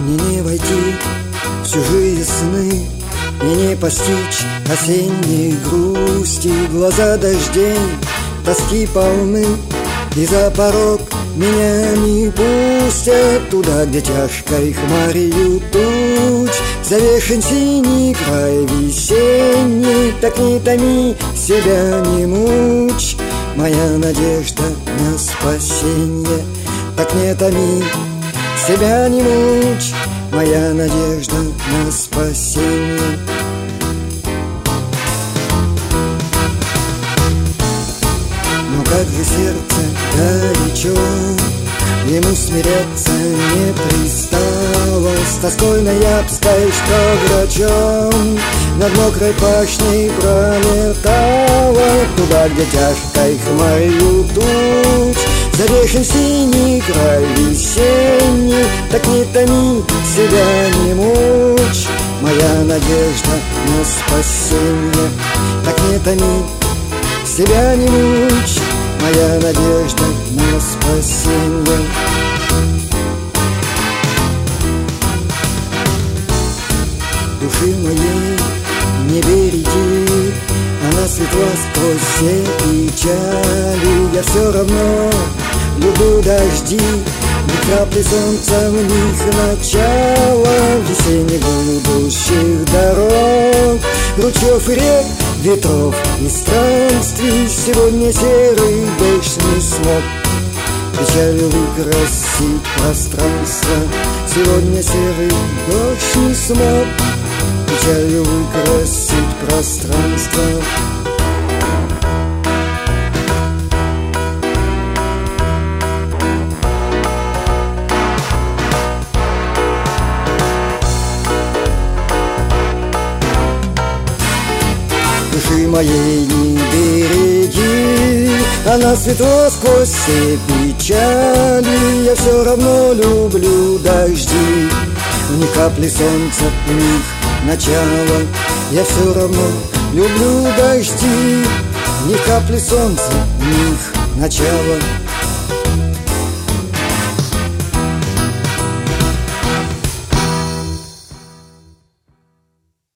мне не войти в чужие сны и не постичь осенней грусти. Глаза дождей, тоски полны, и за порог меня не пустят туда, где тяжкой хмарью туч завешен синий край весенний. Так не томи, себя не мучь, моя надежда на спасенье. Так не томи, себя не мучь, моя надежда на спасенье. Но как же сердце горячо, ему смиряться не пристало. С тоской ноябрьской, что врачом над мокрой пашней пролетала туда, где тяжкой хмарью туч завешен синий край весенний. Так не томи, себя не мучь, моя надежда на спасенье. Так не томи, себя не мучь, моя надежда на спасенье. Души моей не береги, она светла сквозь все печали. Я все равно люблю дожди, ни капли солнца в них начало. Весенних будущих дорог, ручьев и рек, ветров и странствий. Сегодня серый дождь не смог печалью выкрасить пространство. Сегодня серый дождь не смог печалью выкрасить пространство. Души моей не береги, она светло сквозь все печали. Я все равно люблю дожди, ни капли солнца в них начало. Я все равно люблю дожди, ни капли солнца в них начало.